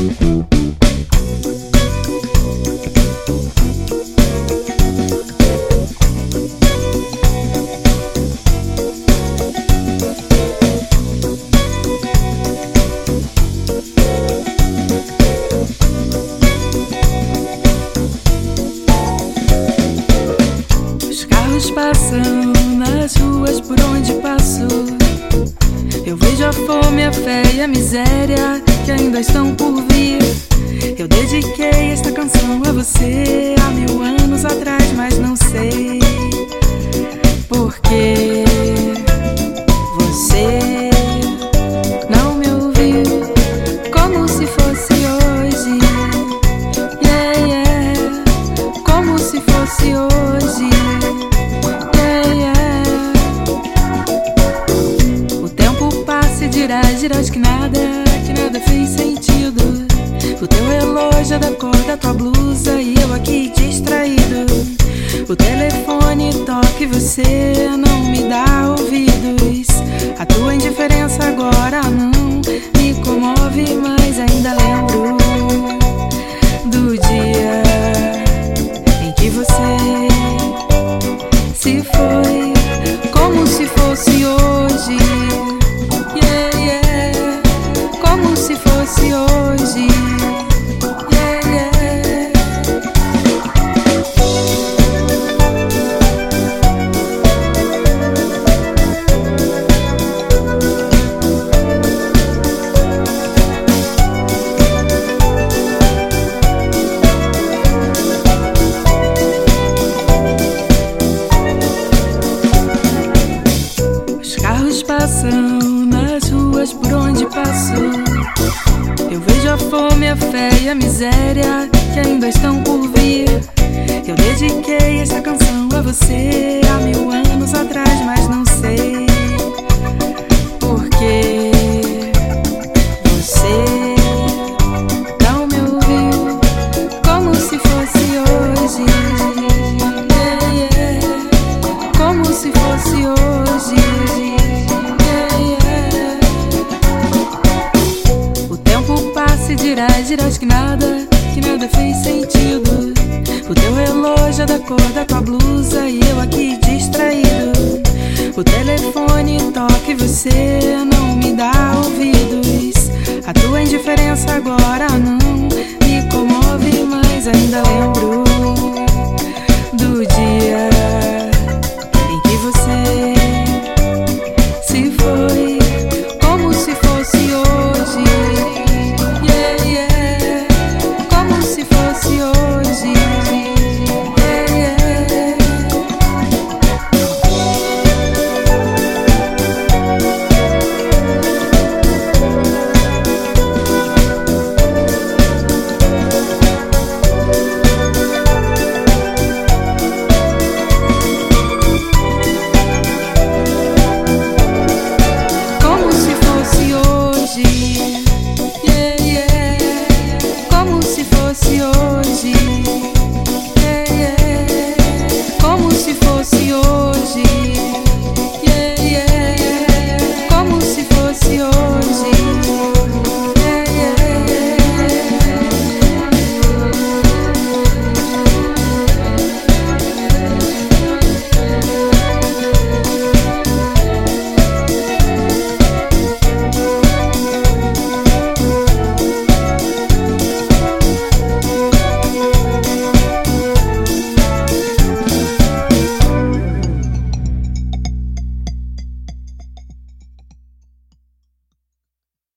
Passam nas ruas por onde passo. Eu vejo a fome, a fé e a miséria que ainda estão por vir. Eu dediquei esta canção a você há 1000 anos atrás, mas não sei porque você não me ouviu como se fosse hoje. Yeah, yeah. Como se fosse hoje. Dirás que nada fez sentido. O teu relógio é da cor da tua blusa e eu aqui distraído. O telefone toca e você não me dá ouvidos. A tua indiferença agora não me comove, mas ainda lembro do dia em que você se foi, como se fosse hoje. Como se fosse hoje. Yeah, yeah. Os carros passam nas ruas por onde passo. Eu vejo a fome, a fé e a miséria que ainda estão por vir. Eu dediquei esta canção a você há 1000 anos atrás, mas não sei porque você não me ouviu como se fosse hoje. Yeah, yeah. Como se fosse hoje. Dirás que nada fez sentido. O teu relógio é da cor da tua blusa e eu aqui distraído. O telefone toca e você não me dá ouvidos. A tua indiferença agora não me comove, mas ainda lembro